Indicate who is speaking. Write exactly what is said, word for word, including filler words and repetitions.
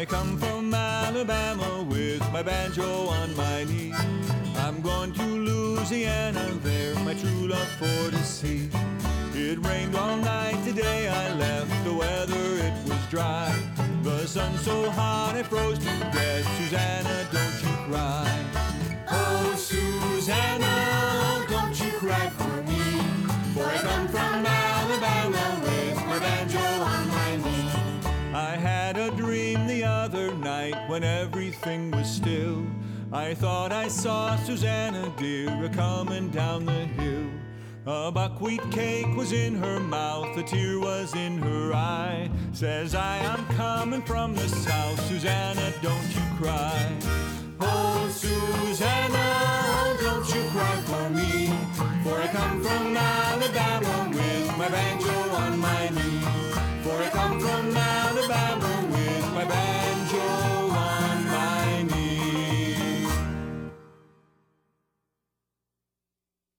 Speaker 1: I come from Alabama with my banjo on my knee. I'm going to Louisiana, there my true love for to see. It rained all night today, I left, the weather it was dry. The sun so hot I froze to death, Susanna, don't you cry. Oh, Susanna, don't you cry for me, for I come from Alabama with my banjo on my knee. I had a dream the other night when everything was still. I thought I saw Susanna dear a-comin' down the hill. A buckwheat cake was in her mouth, a tear was in her eye. Says I, I'm coming from the south, Susanna, don't you cry. Oh, Susanna, don't you cry for me, for I come from